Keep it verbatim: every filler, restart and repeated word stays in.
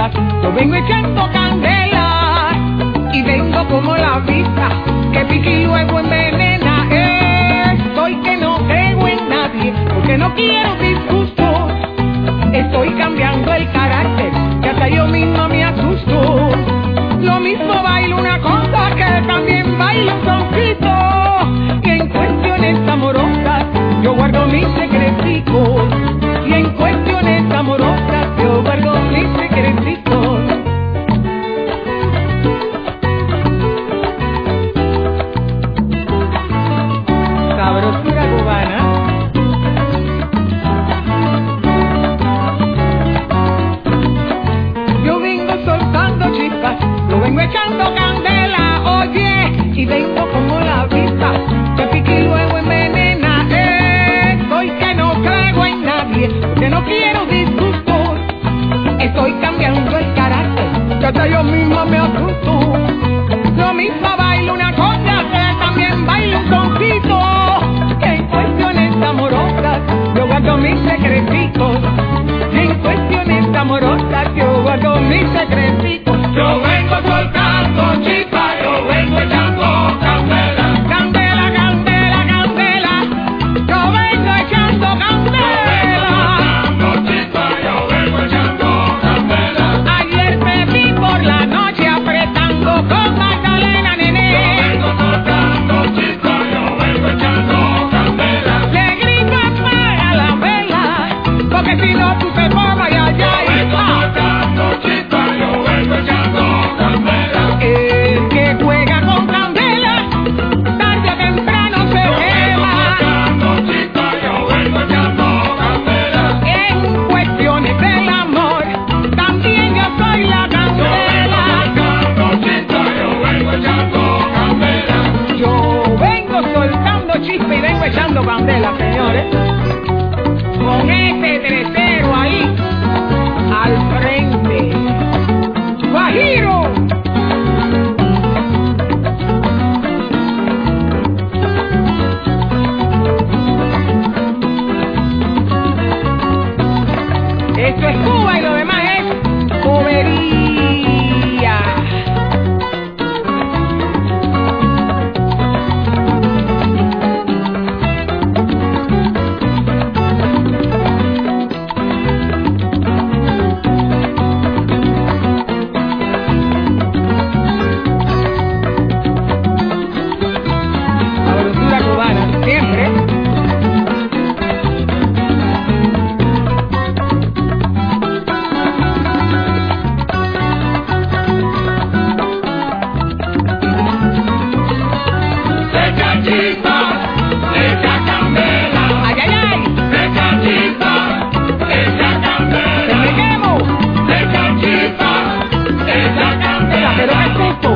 chispas, yo vengo echando candela y vengo como la vista que pica y luego envenena. Eh, estoy que no creo en nadie porque no quiero disgustos. Estoy cambiando el carácter que hasta yo misma me asusto. Lo mismo bailo una cosa que también bailo un soncito. Y en cuestiones amorosas yo guardo mis secreticos. Y en cuestiones amorosas yo guardo mis secreticos. Sabrosura cubana. Yo vengo soltando chispas, yo vengo echando candela, oye, y vengo como la vista que pica y luego envenena. Eh, soy que no creo en nadie, porque no quiero disgustos. Estoy cambiando el carácter, que hasta yo misma me asusto. Lo mismo bailo una cosa que también bailo un soncito. En cuestiones amorosas yo guardo mis secreticos. En cuestiones amorosas yo guardo mis secreticos. Yo vengo soltando chispas, yo vengo echando candela. Candela, candela, candela. Yo vengo echando candela. Soltando chispas, yo vengo echando candela. Ayer me vi por la noche apretando con Magdalena, nene. Yo vengo soltando chispas, yo vengo echando candela. Le grito apaga la vela, porque si no tú te formas y allá Yo vengo está. soltando chispas, yo vengo echando candela. El que juega con candela, tarde o temprano se Yo vengo quema. soltando chispas, yo vengo echando candela. En cuestiones del amor, también yo soy la Yo vengo candela. soltando chispas, yo vengo echando candela. Yo vengo soltando chispa y vengo echando candela, señores. Con ese tercero ahí, al frente. ¡Guajiro! Esto es Cuba y lo demás es bobería. Sabrosura cubana, siempre. Echa chispas, echa candela. ¡Ay, ay, ay! Echa chispas, echa ¡Se candela. me quemo! Echa chispas, echa Mira, candela. pero qué susto.